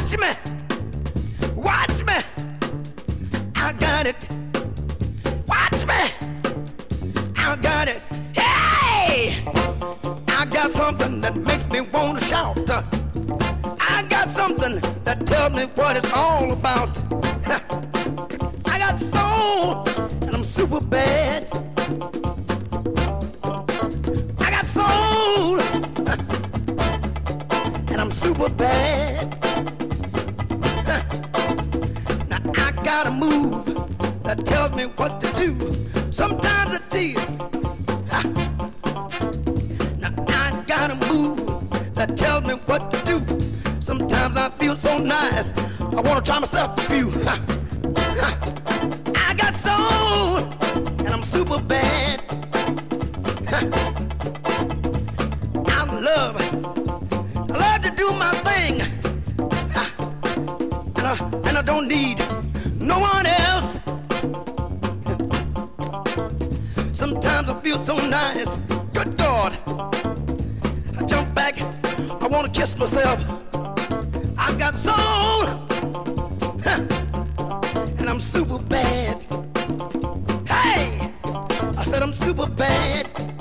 Watch me, watch me. I got it. Watch me, I got it. Hey, I got something that makes me want to shout. I got something that tells me what it's all about. I got soul, and I'm super bad. I got soul, and I'm super bad. Now I got a move that tells me what to do. Sometimes I feel. Now I got a move that tells me what to do. Sometimes I feel so nice, I want to try myself a few. I got soul, and I'm super bad. I love to do my thing. And I don't need no one else. Sometimes I feel so nice, good God. I jump back, I want to kiss myself. I've got soul, and I'm super bad. Hey, I said I'm super bad.